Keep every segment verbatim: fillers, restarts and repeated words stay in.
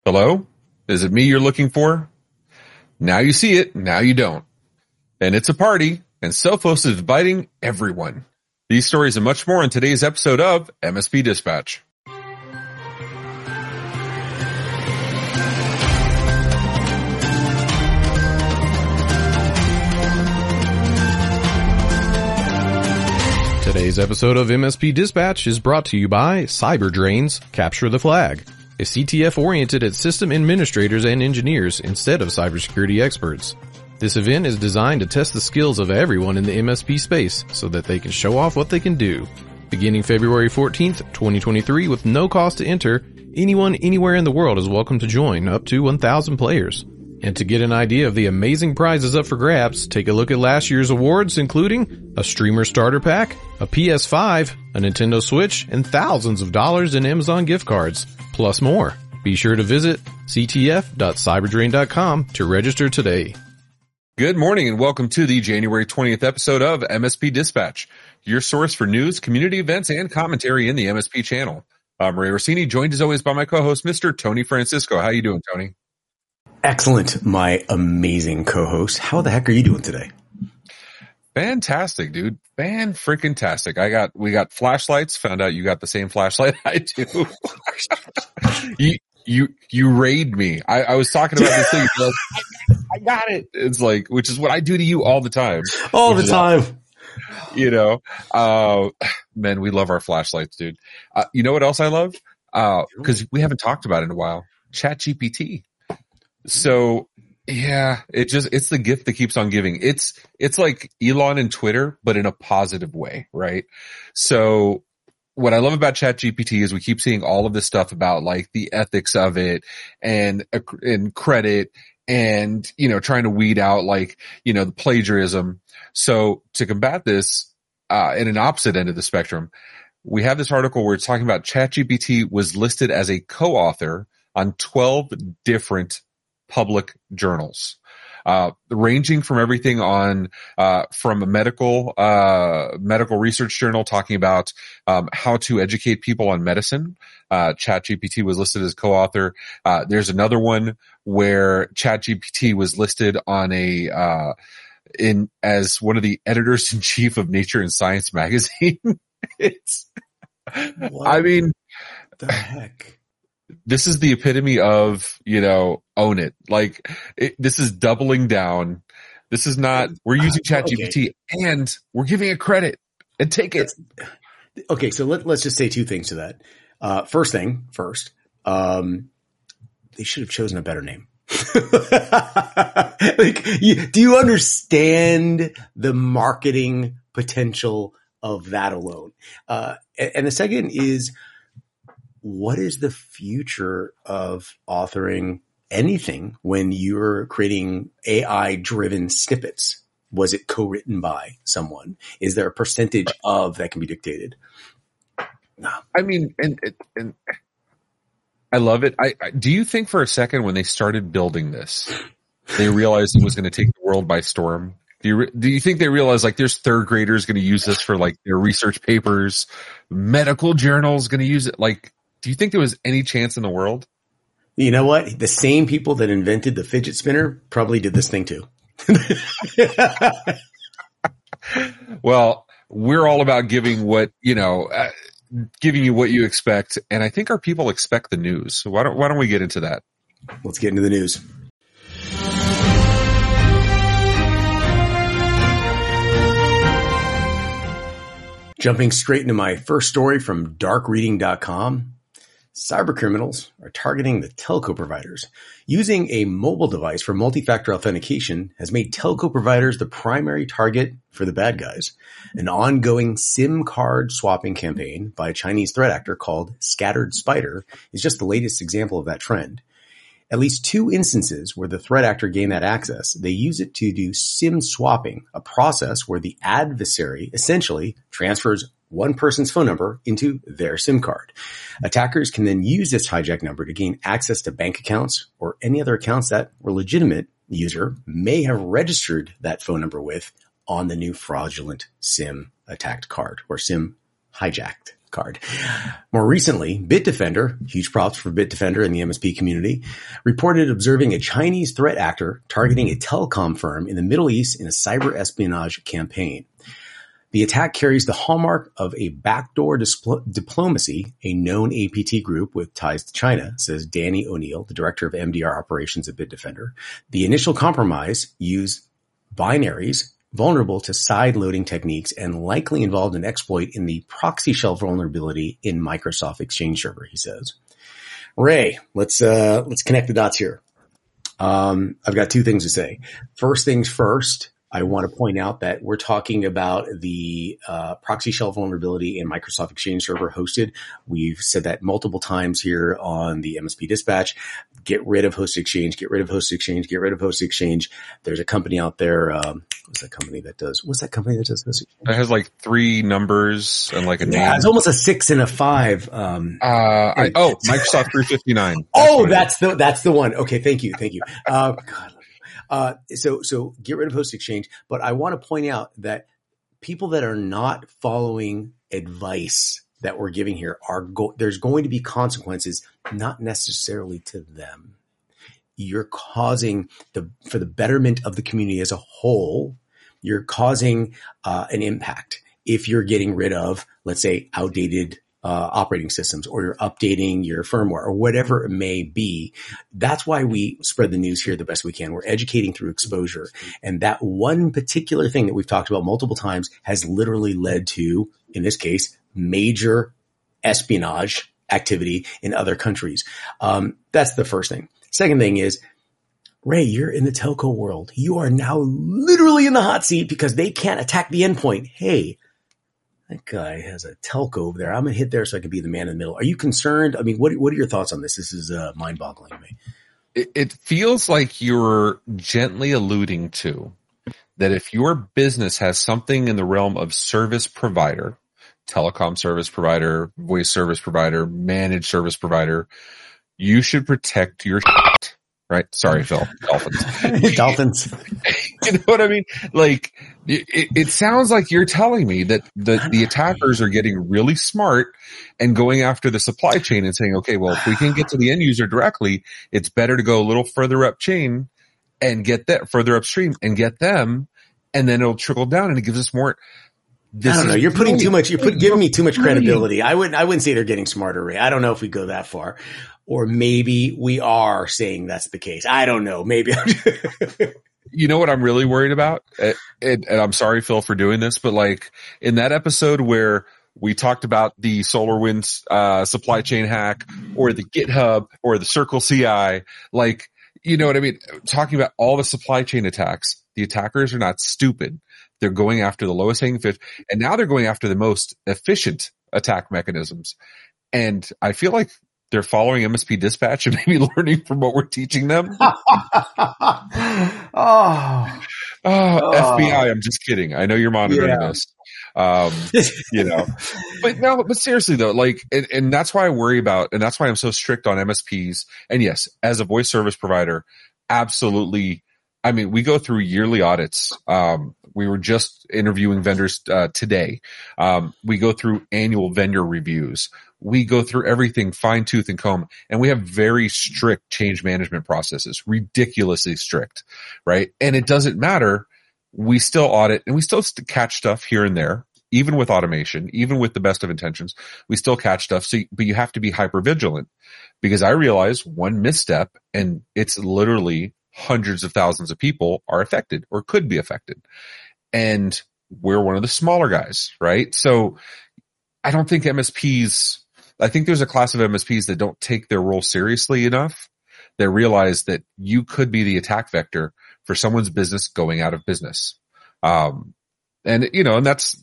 Hello? Is it me you're looking for? Now you see it, now you don't. And it's a party, and Sophos is inviting everyone. These stories and much more in today's episode of M S P Dispatch. Today's episode of M S P Dispatch is brought to you by CyberDrains Capture the Flag, a C T F oriented at system administrators and engineers instead of cybersecurity experts. This event is designed to test the skills of everyone in the M S P space so that they can show off what they can do. Beginning February fourteenth, twenty twenty-three with no cost to enter, anyone anywhere in the world is welcome to join up to one thousand players. And to get an idea of the amazing prizes up for grabs, take a look at last year's awards, including a streamer starter pack, a P S five, a Nintendo Switch, and thousands of dollars in Amazon gift cards, plus more. Be sure to visit c t f dot cyberdrain dot com to register today. Good morning and welcome to the January twentieth episode of M S P Dispatch, your source for news, community events, and commentary in the M S P channel. I'm Ray Orsini, joined as always by my co-host, Mister Tony Francisco. How you doing, Tony? Excellent, my amazing co-host. How the heck are you doing today? Fantastic, dude. Fan-freaking-tastic. I got, we got flashlights. Found out you got the same flashlight I do. you, you, you raid me. I, I was talking about this thing. Like, I, I got it. It's like, which is what I do to you all the time. All the time. Like, you know, uh, man, we love our flashlights, dude. Uh, you know what else I love? Uh, cause we haven't talked about it in a while. ChatGPT. So yeah, it just, it's the gift that keeps on giving. It's, it's like Elon and Twitter, but in a positive way, right? So what I love about ChatGPT is we keep seeing all of this stuff about like the ethics of it and, and credit and, you know, trying to weed out like, you know, the plagiarism. So to combat this, uh, in an opposite end of the spectrum, we have this article where it's talking about ChatGPT was listed as a co-author on twelve different public journals, uh, ranging from everything on, uh, from a medical, uh, medical research journal talking about, um, how to educate people on medicine. Uh, ChatGPT was listed as co-author. Uh, there's another one where ChatGPT was listed on a, uh, in, as one of the editors in chief of Nature and Science magazine. It's, what I mean, the heck? This is the epitome of, you know, own it. Like, it, this is doubling down. This is not, we're using ChatGPT okay. and we're giving it credit and take it. Okay, so let, let's just say two things to that. Uh, first thing, first, um, they should have chosen a better name. Like, you, do you understand the marketing potential of that alone? Uh, and, and the second is, what is the future of authoring anything when you're creating A I-driven snippets? Was it co-written by someone? Is there a percentage of that can be dictated? No. I mean, and, and I love it. I, I do you think for a second when they started building this, they realized it was going to take the world by storm? Do you, do you think they realize like there's third graders going to use this for like their research papers, medical journals going to use it? Like, do you think there was any chance in the world? You know what? The same people that invented the fidget spinner probably did this thing too. Well, we're all about giving what, you know, uh, giving you what you expect. And I think our people expect the news. So why don't, why don't we get into that? Let's get into the news. Jumping straight into my first story from dark reading dot com. Cybercriminals are targeting the telco providers. Using a mobile device for multi-factor authentication has made telco providers the primary target for the bad guys. An ongoing SIM card swapping campaign by a Chinese threat actor called Scattered Spider is just the latest example of that trend. At least two instances where the threat actor gained that access, they use it to do SIM swapping, a process where the adversary essentially transfers one person's phone number into their SIM card. Attackers can then use this hijacked number to gain access to bank accounts or any other accounts that a legitimate user may have registered that phone number with on the new fraudulent SIM attacked card or SIM hijacked card. More recently, Bitdefender, huge props for Bitdefender and the M S P community, reported observing a Chinese threat actor targeting a telecom firm in the Middle East in a cyber espionage campaign. The attack carries the hallmark of a backdoor displ- diplomacy, a known A P T group with ties to China, says Danny O'Neill, the director of M D R operations at Bitdefender. The initial compromise used binaries vulnerable to side-loading techniques and likely involved an exploit in the proxy shell vulnerability in Microsoft Exchange Server, he says. Ray, let's uh, let's connect the dots here. Um, I've got two things to say. First things first, I want to point out that we're talking about the uh, proxy shell vulnerability in Microsoft Exchange Server hosted. We've said that multiple times here on the M S P Dispatch. Get rid of Host Exchange, get rid of Host Exchange, get rid of Host Exchange. There's a company out there. Um, what's that company that does, what's that company that does Host Exchange? It has like three numbers and like a yeah, name. It's almost a six and a five. Um, uh, I, oh, Microsoft three fifty-nine. That's oh, that's the, that's the one. Okay. Thank you. Thank you. Uh, God. Uh, so, so get rid of Host Exchange. But I want to point out that people that are not following advice that we're giving here are go- there's going to be consequences, not necessarily to them. You're causing the, for the betterment of the community as a whole, you're causing, uh, an impact. If you're getting rid of, let's say, outdated Uh, operating systems, or you're updating your firmware, or whatever it may be. That's why we spread the news here the best we can. We're educating through exposure. And that one particular thing that we've talked about multiple times has literally led to, in this case, major espionage activity in other countries. Um, that's the first thing. Second thing is, Ray, you're in the telco world. You are now literally in the hot seat because they can't attack the endpoint. Hey, that guy has a telco over there. I'm going to hit there so I can be the man in the middle. Are you concerned? I mean, what what are your thoughts on this? This is uh, mind-boggling to me. It, it feels like you're gently alluding to that if your business has something in the realm of service provider, telecom service provider, voice service provider, managed service provider, you should protect your shit. Right? Sorry, Phil. Dolphins. Dolphins. You know what I mean? Like, it, it sounds like you're telling me that the, the attackers are getting really smart and going after the supply chain and saying, okay, well, if we can get to the end user directly, it's better to go a little further up chain and get that further upstream and get them, and then it'll trickle down and it gives us more. This I don't know. You're putting too much, you're put, giving me too much credibility. I wouldn't, I wouldn't say they're getting smarter, Ray. I don't know if we go that far. Or maybe we are saying that's the case. I don't know. Maybe. You know what I'm really worried about? And, and, and I'm sorry, Phil, for doing this, but like in that episode where we talked about the SolarWinds uh, supply chain hack or the GitHub or the Circle C I, like, you know what I mean? Talking about all the supply chain attacks, the attackers are not stupid. They're going after the lowest hanging fish, and now they're going after the most efficient attack mechanisms. And I feel like they're following M S P Dispatch and maybe learning from what we're teaching them. oh. oh, oh, F B I. I'm just kidding. I know you're monitoring yeah. this. Um, you know, but no, but seriously though, like, and, and that's why I worry about, and that's why I'm so strict on M S Ps. And yes, as a voice service provider, absolutely. I mean, we go through yearly audits. Um, we were just interviewing vendors, uh, today. Um, we go through annual vendor reviews. We go through everything fine tooth and comb, and we have very strict change management processes, ridiculously strict, right? And it doesn't matter. We still audit and we still catch stuff here and there, even with automation, even with the best of intentions, we still catch stuff. So, but you have to be hyper vigilant, because I realize one misstep and it's literally hundreds of thousands of people are affected or could be affected. And we're one of the smaller guys, right? So I don't think M S Ps, I think there's a class of M S Ps that don't take their role seriously enough. They realize that you could be the attack vector for someone's business going out of business. Um, and you know, and that's,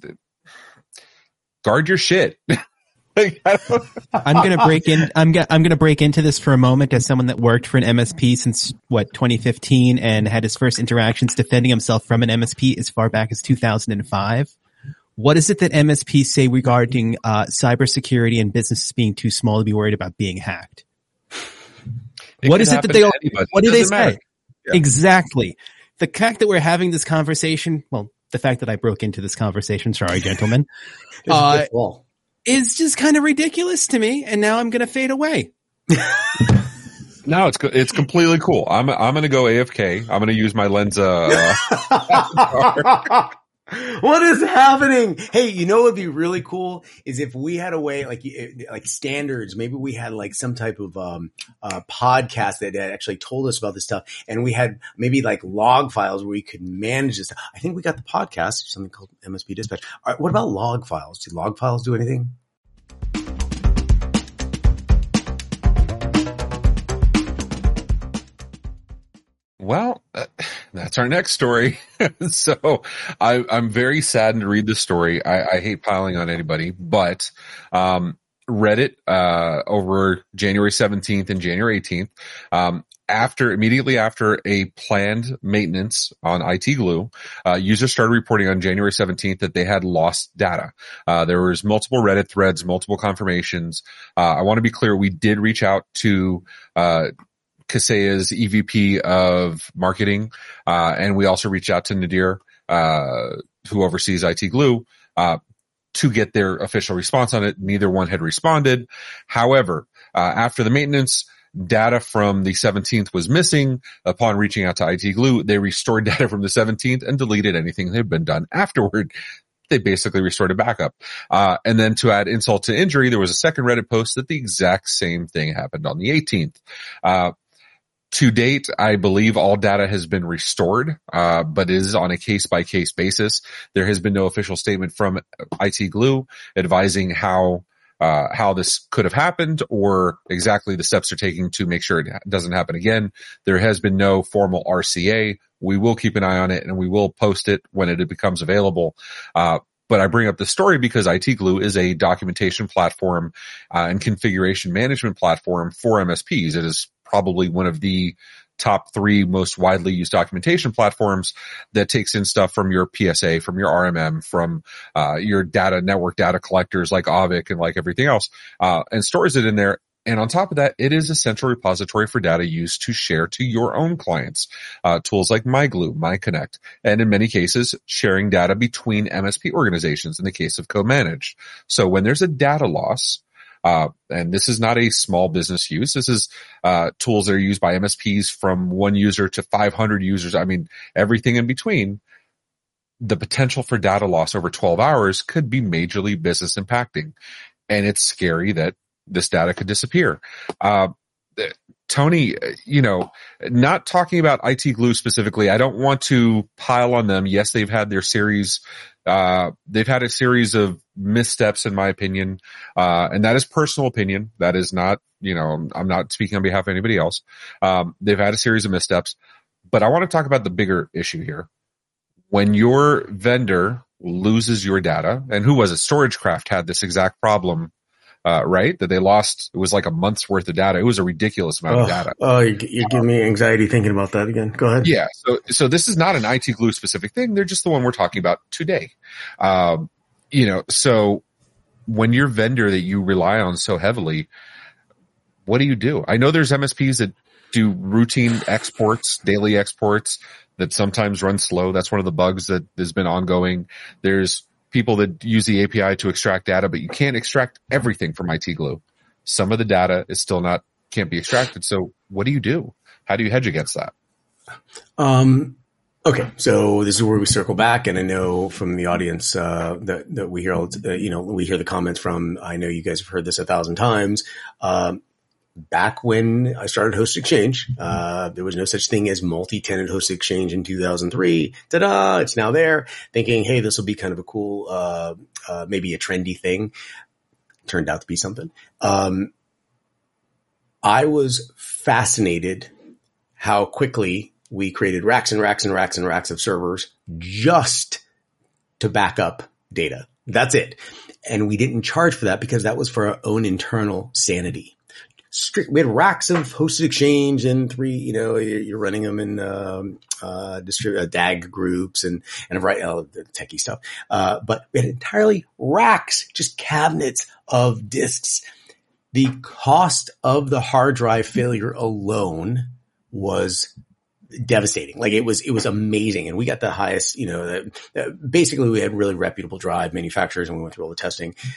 guard your shit. Like, I'm going to break in, I'm going I'm going to break into this for a moment as someone that worked for an M S P since what, twenty fifteen, and had his first interactions defending himself from an M S P as far back as two thousand five. What is it that M S Ps say regarding uh cybersecurity and businesses being too small to be worried about being hacked? It what is it that they what do they say? Yeah. Exactly. The fact that we're having this conversation, well, the fact that I broke into this conversation, sorry, gentlemen. uh, is just kind of ridiculous to me. And now I'm going to fade away. No, it's it's completely cool. I'm I'm going to go A F K. I'm going to use my Lensa. Uh, What is happening? Hey, you know what would be really cool is if we had a way, like, like standards, maybe we had like some type of, um, uh, podcast that actually told us about this stuff. And we had maybe like log files where we could manage this. I think we got the podcast, something called M S P Dispatch. All right, what about log files? Do log files do anything? Well, uh, that's our next story. So I, I'm very saddened to read this story. I, I hate piling on anybody, but um, Reddit uh, over January seventeenth and January eighteenth, um, after immediately after a planned maintenance on I T Glue, uh, users started reporting on January seventeenth that they had lost data. Uh, there was multiple Reddit threads, multiple confirmations. Uh, I want to be clear, we did reach out to uh Kaseya's E V P of marketing, uh, and we also reached out to Nadir, uh, who oversees I T Glue, uh, to get their official response on it. Neither one had responded. However, uh, after the maintenance, data from the seventeenth was missing. Upon reaching out to I T Glue, they restored data from the seventeenth and deleted anything that had been done afterward. They basically restored a backup. Uh, and then to add insult to injury, there was a second Reddit post that the exact same thing happened on the eighteenth. Uh, To date, I believe all data has been restored, uh, but is on a case-by-case basis. There has been no official statement from I T Glue advising how uh, how this could have happened or exactly the steps they're taking to make sure it doesn't happen again. There has been no formal R C A. We will keep an eye on it, and we will post it when it becomes available. Uh, But I bring up the story because I T Glue is a documentation platform uh, and configuration management platform for M S Ps. It is probably one of the top three most widely used documentation platforms that takes in stuff from your P S A, from your R M M, from uh, your data network data collectors like Aavik and like everything else, uh, and stores it in there. And on top of that, it is a central repository for data used to share to your own clients. Uh, tools like MyGlue, MyConnect, and in many cases, sharing data between M S P organizations in the case of co-managed. So when there's a data loss, uh, and this is not a small business use, this is uh, tools that are used by M S Ps from one user to five hundred users. I mean, everything in between. The potential for data loss over twelve hours could be majorly business impacting. And it's scary that this data could disappear. Uh, Tony, you know, not talking about I T Glue specifically, I don't want to pile on them. Yes, they've had their series, uh, they've had a series of missteps in my opinion. Uh, and that is personal opinion. That is not, you know, I'm not speaking on behalf of anybody else. Um, they've had a series of missteps, but I want to talk about the bigger issue here. When your vendor loses your data, and who was it? StorageCraft had this exact problem. Uh, right? That they lost, it was like a month's worth of data. It was a ridiculous amount oh, of data. Oh, you're, you're giving me anxiety thinking about that again. Go ahead. Yeah. So, so this is not an I T Glue specific thing. They're just the one we're talking about today. Um, you know, so when your vendor that you rely on so heavily, what do you do? I know there's M S Ps that do routine exports, daily exports that sometimes run slow. That's one of the bugs that has been ongoing. There's people that use the A P I to extract data, but you can't extract everything from I T Glue. Some of the data is still not, can't be extracted. So what do you do? How do you hedge against that? Um, okay. So this is where we circle back. And I know from the audience, uh, that, that we hear, all, uh, you know, we hear the comments from, I know you guys have heard this a thousand times. Um, Back when I started Host Exchange, uh, there was no such thing as multi-tenant Host Exchange in two thousand three. Ta-da! It's now there. Thinking, hey, this will be kind of a cool, uh, uh, maybe a trendy thing. Turned out to be something. Um, I was fascinated how quickly we created racks and racks and racks and racks of servers just to back up data. That's it. And we didn't charge for that because that was for our own internal sanity. Strict, we had racks of hosted exchange and three, you know, you're, you're running them in, um, uh, distrib- uh, D A G groups and, and a variety of the techie stuff. Uh, but we had entirely racks, just cabinets of disks. The cost of the hard drive failure alone was devastating. Like it was, it was amazing. And we got the highest, you know, the, the, basically we had really reputable drive manufacturers and we went through all the testing.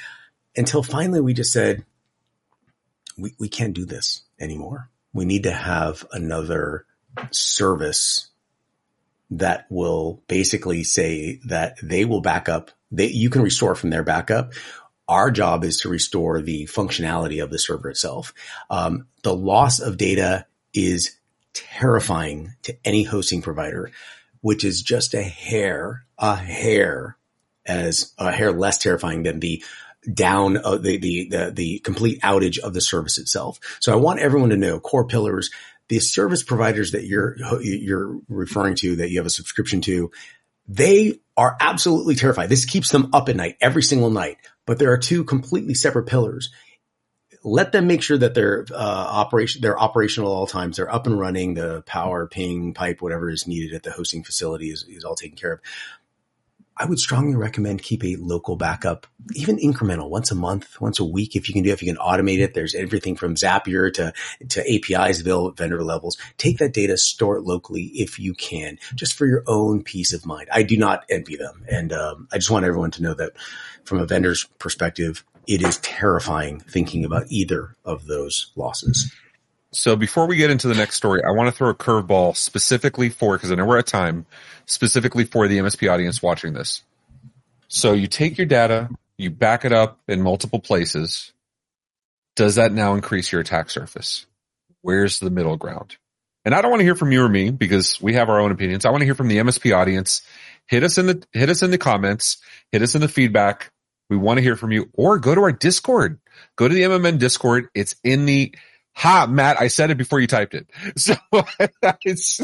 until finally we just said, we, we can't do this anymore. We need to have another service that will basically say that they will back up. They, you can restore from their backup. Our job is to restore the functionality of the server itself. Um, the loss of data is terrifying to any hosting provider, which is just a hair, a hair, as a hair less terrifying than the down of the, the, the, the complete outage of the service itself. So I want everyone to know core pillars, the service providers that you're, you're referring to, that you have a subscription to, they are absolutely terrified. This keeps them up at night, every single night. But there are two completely separate pillars. Let them make sure that they're uh, operation, they're operational at all times. They're up and running. The power, ping, pipe, whatever is needed at the hosting facility is, is all taken care of. I would strongly recommend keep a local backup, even incremental, once a month, once a week. If you can do it, if you can automate it, there's everything from Zapier to, to A P Is available at vendor levels. Take that data, store it locally if you can, just for your own peace of mind. I do not envy them. And um, I just want everyone to know that from a vendor's perspective, it is terrifying thinking about either of those losses. So before we get into the next story, I want to throw a curveball specifically for, because I know we're at time, specifically for the M S P audience watching this. So you take your data, you back it up in multiple places. Does that now increase your attack surface? Where's the middle ground? And I don't want to hear from you or me because we have our own opinions. I want to hear from the M S P audience. Hit us in the, hit us in the comments, hit us in the feedback. We want to hear from you, or go to our Discord. Go to the M M N Discord. It's in the, ha, Matt, I said it before you typed it. So, it's,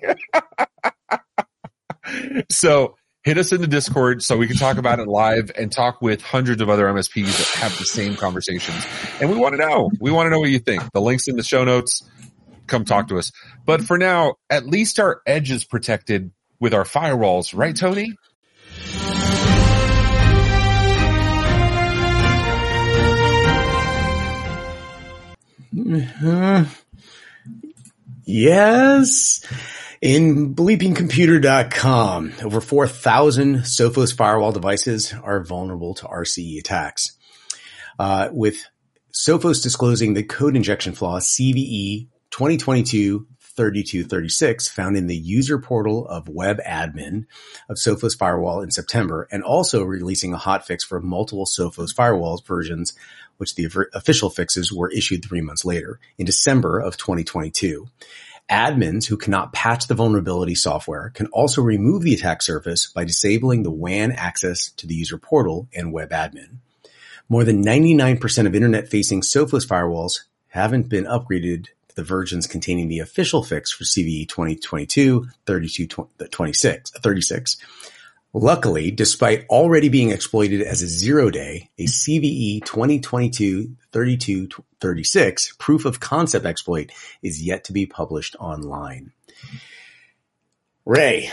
so hit us in the Discord so we can talk about it live and talk with hundreds of other M S Ps that have the same conversations. And we want to know, we want to know what you think. The link's in the show notes. Come talk to us. But for now, at least our edge is protected with our firewalls, right, Tony? Uh, yes. In bleeping computer dot com, over four thousand Sophos firewall devices are vulnerable to R C E attacks. Uh, with Sophos disclosing the code injection flaw C V E twenty twenty-two thirty-two thirty-six found in the user portal of web admin of Sophos firewall in September, and also releasing a hotfix for multiple Sophos firewalls versions, which the official fixes were issued three months later in December of twenty twenty-two. Admins who cannot patch the vulnerability software can also remove the attack surface by disabling the W A N access to the user portal and web admin. More than ninety-nine percent of internet-facing Sophos firewalls haven't been upgraded to the versions containing the official fix for C V E twenty twenty-two thirty-two thirty-six. Luckily, despite already being exploited as a zero-day, a C V E twenty twenty-two thirty-two thirty-six proof of concept exploit is yet to be published online. Ray,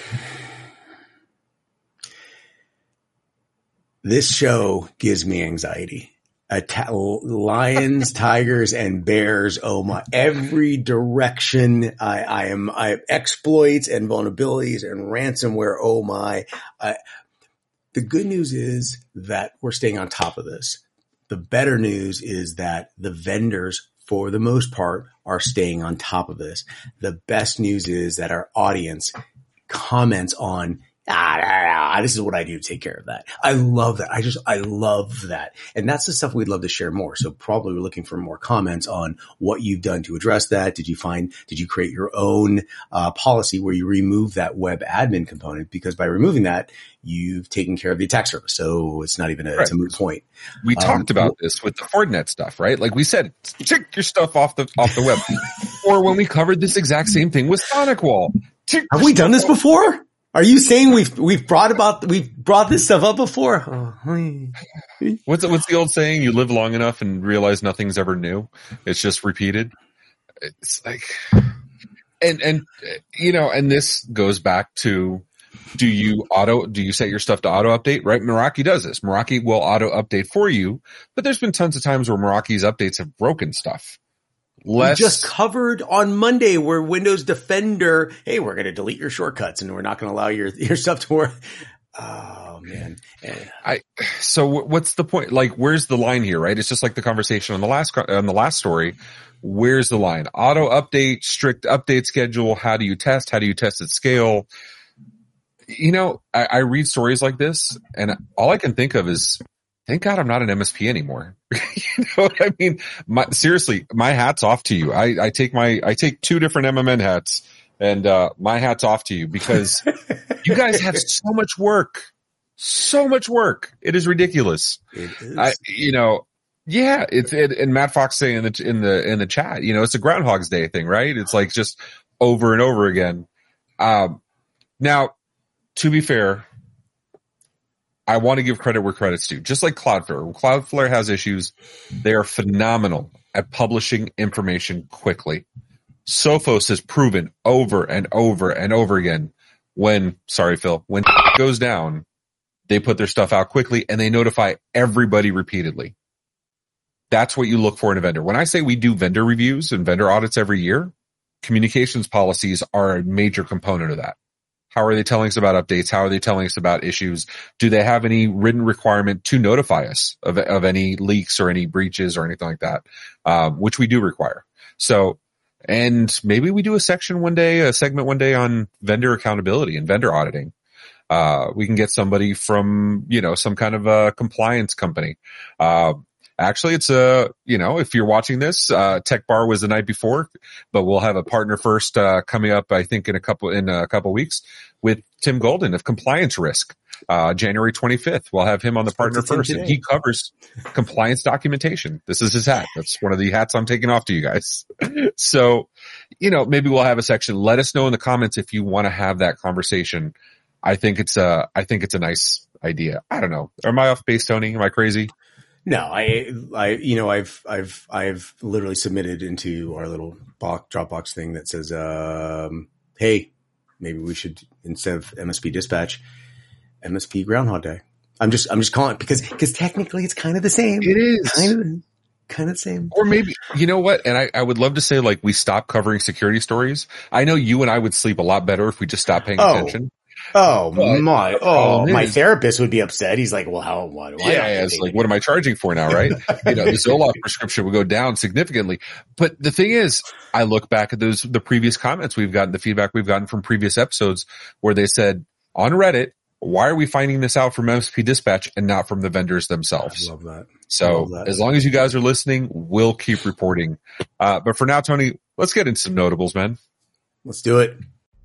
this show gives me anxiety. Atta- lions, tigers, and bears. Oh my! Every direction. I, I am. I exploits and vulnerabilities and ransomware. Oh my! I, the good news is that we're staying on top of this. The better news is that the vendors, for the most part, are staying on top of this. The best news is that our audience comments on, ah, ah, ah, this is what I do to take care of that. I love that. I just, I love that. And that's the stuff we'd love to share more. So probably we're looking for more comments on what you've done to address that. Did you find, did you create your own uh, policy where you remove that web admin component? Because by removing that, you've taken care of the attack surface. So it's not even a, right. It's a moot point. We um, talked about this with the Fortinet stuff, right? Like we said, check your stuff off the, off the web. Or when we covered this exact same thing with SonicWall. Have we done this before? Are you saying we've we've brought about we've brought this stuff up before? Oh. What's what's the old saying? You live long enough and realize nothing's ever new. It's just repeated. It's like, and and you know, and this goes back to, do you auto do you set your stuff to auto update? Right, Meraki does this. Meraki will auto update for you, but there's been tons of times where Meraki's updates have broken stuff. Less, we just covered on Monday where Windows Defender, hey, we're going to delete your shortcuts and we're not going to allow your, your stuff to work. Oh man. I, so what's the point? Like, where's the line here, right? It's just like the conversation on the last, on the last story. Where's the line? Auto update, strict update schedule. How do you test? How do you test at scale? You know, I, I read stories like this and all I can think of is, thank God I'm not an M S P anymore. You know what I mean? My, seriously, my hat's off to you. I, I take my, I take two different M M N hats and, uh, my hat's off to you because you guys have so much work, so much work. It is ridiculous. It is. I, you know, yeah, it's, it, and Matt Fox saying in the, in the, in the chat, you know, it's a Groundhog's Day thing, right? It's like just over and over again. Um, now to be fair, I want to give credit where credit's due. Just like Cloudflare. When Cloudflare has issues, they are phenomenal at publishing information quickly. Sophos has proven over and over and over again when, sorry Phil, when it goes down, they put their stuff out quickly and they notify everybody repeatedly. That's what you look for in a vendor. When I say we do vendor reviews and vendor audits every year, communications policies are a major component of that. How are they telling us about updates? How are they telling us about issues? Do they have any written requirement to notify us of, of any leaks or any breaches or anything like that? Um, which we do require. So, and maybe we do a section one day, a segment one day on vendor accountability and vendor auditing. Uh, we can get somebody from, you know, some kind of a compliance company. Uh, Actually, it's a, you know, if you're watching this, uh, Tech Bar was the night before, but we'll have a partner first, uh, coming up, I think in a couple, in a couple weeks with Tim Golden of Compliance Risk, uh, January twenty-fifth. We'll have him on the partner first and he covers compliance documentation. This is his hat. That's one of the hats I'm taking off to you guys. So, you know, maybe we'll have a section. Let us know in the comments if you want to have that conversation. I think it's a, I think it's a nice idea. I don't know. Am I off base, Tony? Am I crazy? No, I, I, you know, I've, I've, I've literally submitted into our little box, Dropbox thing that says, um, hey, maybe we should, instead of M S P Dispatch, M S P Groundhog Day. I'm just, I'm just calling it because, because technically it's kind of the same. It is kind of, kind of the same. Or maybe, you know what? And I, I would love to say like we stop covering security stories. I know you and I would sleep a lot better if we just stopped paying oh. attention. Oh but my! Oh, my is, therapist would be upset. He's like, "Well, how? Why do I?" Yeah, yeah it's like, what am I charging for now? Right? You know, the Zoloft prescription would go down significantly. But the thing is, I look back at those the previous comments we've gotten, the feedback we've gotten from previous episodes, where they said on Reddit, "Why are we finding this out from M S P Dispatch and not from the vendors themselves?" I love that. So love that. As long as you guys are listening, we'll keep reporting. Uh, but for now, Tony, let's get into some notables, man. Let's do it.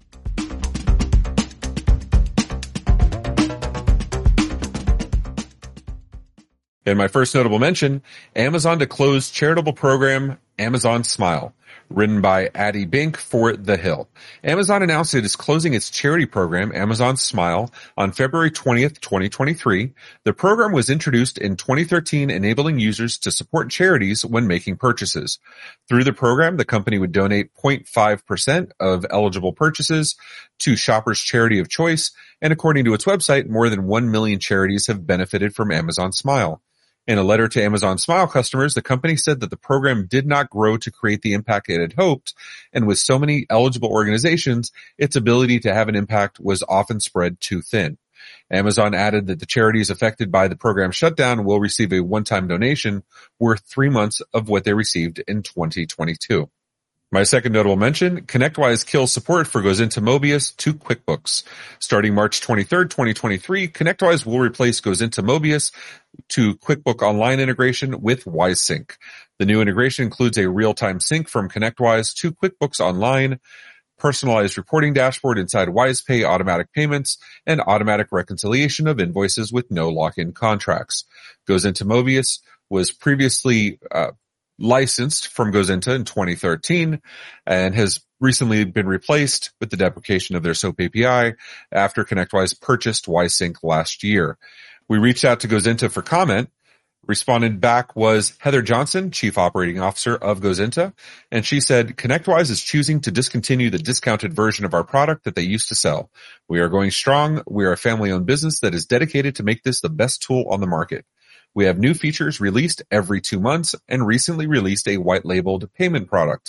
In my first notable mention, Amazon to close charitable program Amazon Smile, written by Addie Bink for The Hill. Amazon announced it is closing its charity program, Amazon Smile, on February twentieth, twenty twenty-three. The program was introduced in twenty thirteen, enabling users to support charities when making purchases. Through the program, the company would donate zero point five percent of eligible purchases to shoppers' charity of choice, and according to its website, more than one million charities have benefited from Amazon Smile. In a letter to Amazon Smile customers, the company said that the program did not grow to create the impact it had hoped, and with so many eligible organizations, its ability to have an impact was often spread too thin. Amazon added that the charities affected by the program shutdown will receive a one-time donation worth three months of what they received in twenty twenty-two. My second notable mention, ConnectWise kills support for GoZinta Mobius to QuickBooks. Starting March twenty-third, twenty twenty-three, ConnectWise will replace GoZinta Mobius to QuickBook Online integration with WiseSync. The new integration includes a real-time sync from ConnectWise to QuickBooks Online, personalized reporting dashboard inside WisePay, automatic payments, and automatic reconciliation of invoices with no lock-in contracts. GoZinta Mobius was previously uh, licensed from GoZinta in twenty thirteen and has recently been replaced with the deprecation of their SOAP A P I after ConnectWise purchased WiseSync last year. We reached out to GoZinta for comment. Responded back was Heather Johnson, Chief Operating Officer of GoZinta, and she said, ConnectWise is choosing to discontinue the discounted version of our product that they used to sell. We are going strong. We are a family-owned business that is dedicated to make this the best tool on the market. We have new features released every two months and recently released a white-labeled payment product.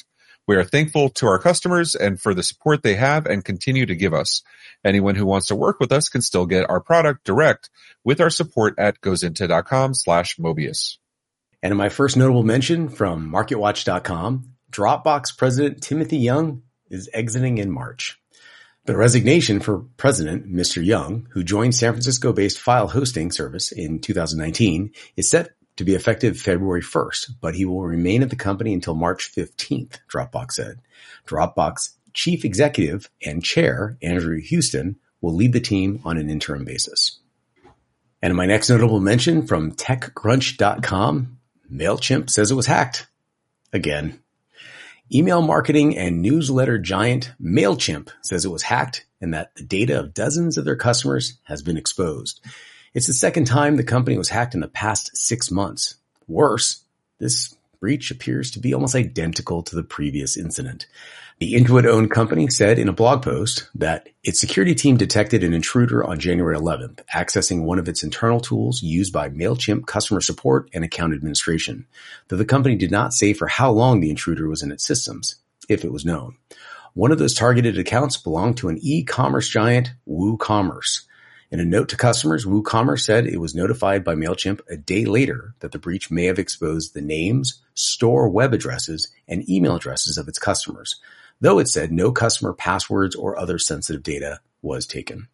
We are thankful to our customers and for the support they have and continue to give us. Anyone who wants to work with us can still get our product direct with our support at gozinta.com slash Mobius. And in my first notable mention from MarketWatch dot com, Dropbox President Timothy Young is exiting in March. The resignation for President Mister Young, who joined San Francisco-based file hosting service in two thousand nineteen, is set to be effective February first, but he will remain at the company until March fifteenth, Dropbox said. Dropbox Chief Executive and Chair Andrew Houston will lead the team on an interim basis. And in my next notable mention from TechCrunch dot com, MailChimp says it was hacked. Again. Email marketing and newsletter giant MailChimp says it was hacked and that the data of dozens of their customers has been exposed. It's the second time the company was hacked in the past six months. Worse, this breach appears to be almost identical to the previous incident. The Intuit-owned company said in a blog post that its security team detected an intruder on January eleventh, accessing one of its internal tools used by MailChimp customer support and account administration, though the company did not say for how long the intruder was in its systems, if it was known. One of those targeted accounts belonged to an e-commerce giant, WooCommerce. In a note to customers, WooCommerce said it was notified by MailChimp a day later that the breach may have exposed the names, store web addresses, and email addresses of its customers, though it said no customer passwords or other sensitive data was taken.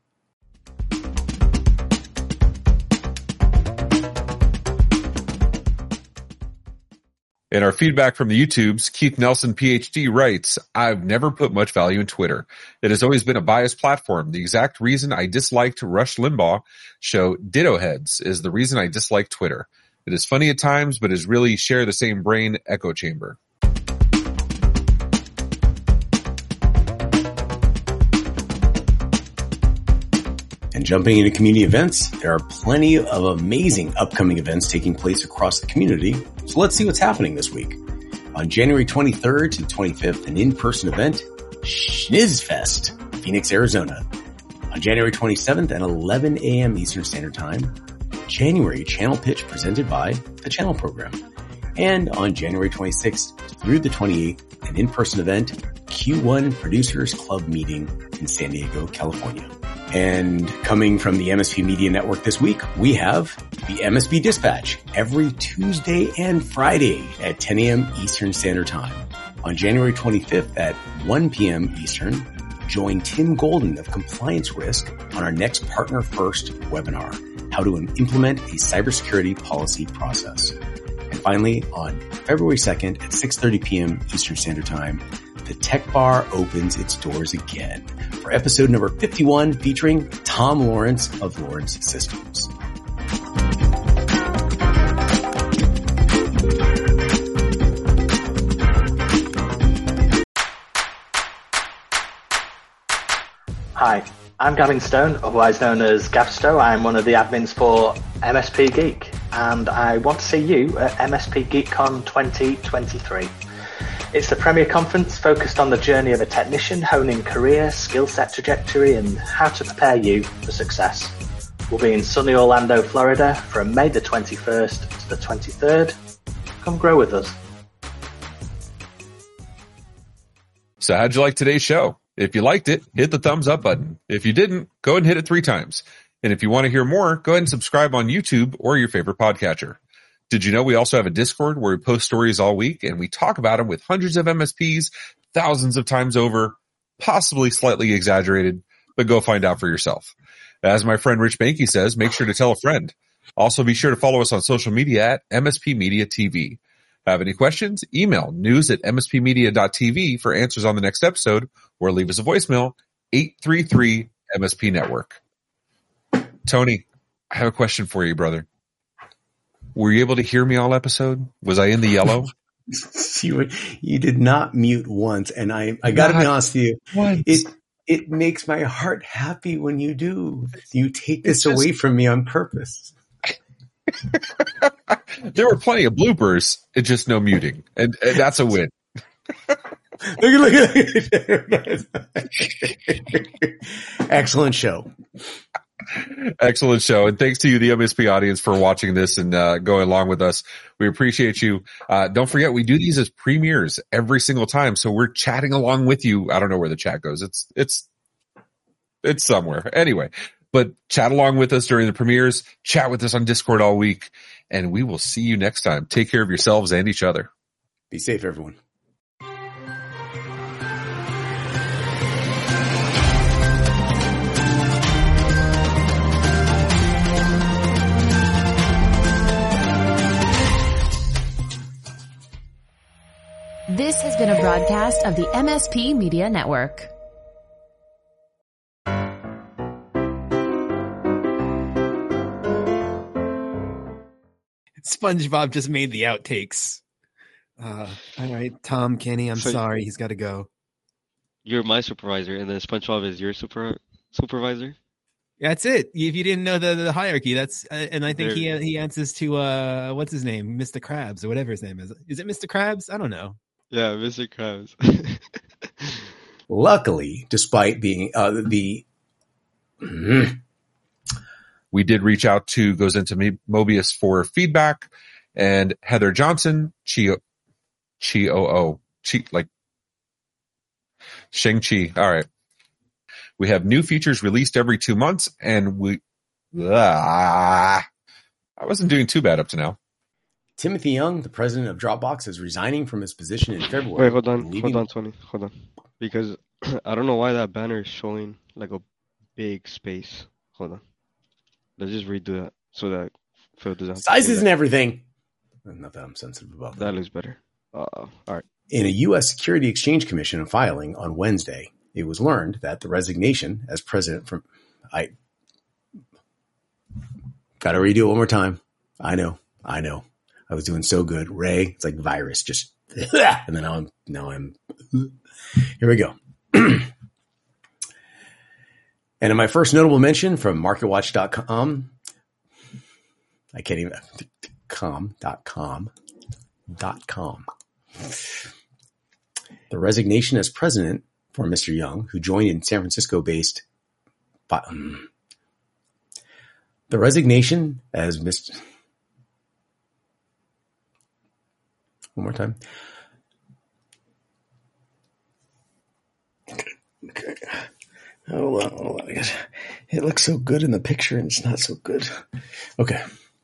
In our feedback from the YouTubes, Keith Nelson, P H D, writes, I've never put much value in Twitter. It has always been a biased platform. The exact reason I disliked Rush Limbaugh show Ditto Heads is the reason I dislike Twitter. It is funny at times, but is really share the same brain echo chamber. And jumping into community events, there are plenty of amazing upcoming events taking place across the community. So let's see what's happening this week. On January twenty-third to twenty-fifth, an in-person event, Schnizzfest, Phoenix, Arizona. On January twenty-seventh at eleven a.m. Eastern Standard Time, January Channel Pitch presented by the Channel Program. And on January twenty-sixth through the twenty-eighth, an in-person event, Q one Producers Club meeting in San Diego, California. And coming from the M S P Media Network this week, we have the M S P Dispatch every Tuesday and Friday at ten a.m. Eastern Standard Time. On January twenty-fifth at one p.m. Eastern, join Tim Golden of Compliance Risk on our next Partner First webinar, How to Implement a Cybersecurity Policy Process. And finally, on February second at six thirty p.m. Eastern Standard Time, the Tech Bar opens its doors again for episode number fifty-one featuring Tom Lawrence of Lawrence Systems. Hi, I'm Gavin Stone, otherwise known as Gavsto. I'm one of the admins for M S P Geek, and I want to see you at M S P GeekCon twenty twenty-three. It's the premier conference focused on the journey of a technician, honing career, skill set trajectory, and how to prepare you for success. We'll be in sunny Orlando, Florida from May the twenty-first to the twenty-third. Come grow with us. So how'd you like today's show? If you liked it, hit the thumbs up button. If you didn't, go ahead and hit it three times. And if you want to hear more, go ahead and subscribe on YouTube or your favorite podcatcher. Did you know we also have a Discord where we post stories all week and we talk about them with hundreds of M S Ps, thousands of times over, possibly slightly exaggerated, but go find out for yourself. As my friend Rich Banky says, make sure to tell a friend. Also be sure to follow us on social media at M S P Media T V. Have any questions? Email news at m s p media dot t v for answers on the next episode or leave us a voicemail, eight three three M S P Network. Tony, I have a question for you, brother. Were you able to hear me all episode? Was I in the yellow? you, you did not mute once, and I, I gotta be honest with you. Once. It, it makes my heart happy when you do. You take this just, away from me on purpose. There were plenty of bloopers, it's just no muting, and, and that's a win. Look at, look at, Excellent show. Excellent show. And thanks to you, the M S P audience, for watching this and uh, going along with us. We appreciate you. Uh, don't forget, we do these as premieres every single time. So we're chatting along with you. I don't know where the chat goes. It's, it's, it's somewhere. Anyway, but chat along with us during the premieres. Chat with us on Discord all week. And we will see you next time. Take care of yourselves and each other. Be safe, everyone. This has been a broadcast of the M S P Media Network. SpongeBob just made the outtakes. Uh, all right, Tom Kenny, I'm So- sorry, he's got to go. You're my supervisor, and then SpongeBob is your super supervisor. That's it. If you didn't know the, the hierarchy, that's uh, and I think he There- he answers to uh what's his name, Mister Krabs or whatever his name is. Is it Mister Krabs? I don't know. Yeah, Mister Krabs. Luckily, despite being uh, the We did reach out to Goes Into Me, Mobius for feedback, and Heather Johnson, Chi, Chi O O, Chi, like Shang-Chi. All right. We have new features released every two months, and we, ah, I wasn't doing too bad up to now. Timothy Young, the president of Dropbox, is resigning from his position in February. Wait, hold on, leaving- hold on, Tony, hold on, because I don't know why that banner is showing like a big space. Hold on, let's just redo that so that Phil doesn't. have to Sizes do and that. everything. Not that I'm sensitive about that. That looks better. Uh, all right. In a U S Security Exchange Commission filing on Wednesday, it was learned that the resignation as president from I gotta redo it one more time. I know, I know. I was doing so good. Ray, it's like virus, just and then now I'm now I'm here we go. And in my first notable mention from market watch dot com, I can't even com dot com dot com. The resignation as president for Mister Young, who joined in San Francisco-based. Um, the resignation as Mister One more time. Okay. Hold on, hold on. It looks so good in the picture, and it's not so good. Okay.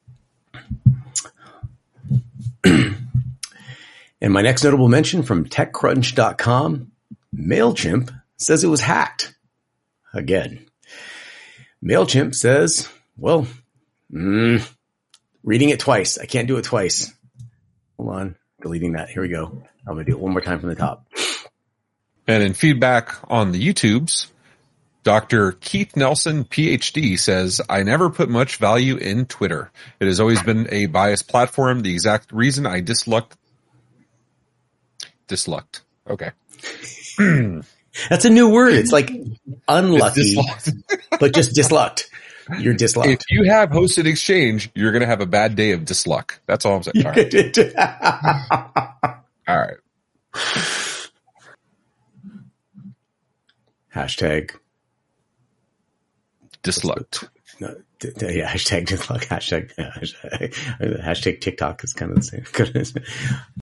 And my next notable mention from tech crunch dot com, MailChimp says it was hacked. Again. MailChimp says, well, mm, reading it twice. I can't do it twice. Hold on. Deleting that. Here we go. I'm going to do it one more time from the top. And in feedback on the YouTubes, Doctor Keith Nelson, P H D, says, I never put much value in Twitter. It has always been a biased platform. The exact reason I dislucked. Dislucked. Okay. That's a new word. It's like unlucky, It's dislucked. but just dislucked. You're If dislucked. you have hosted Exchange, you're going to have a bad day of disluck. That's all I'm saying. All right. All right. Hashtag. Dislucked. No, d- d- yeah, hashtag disluck. Hashtag, yeah, hashtag, hashtag TikTok is kind of the same.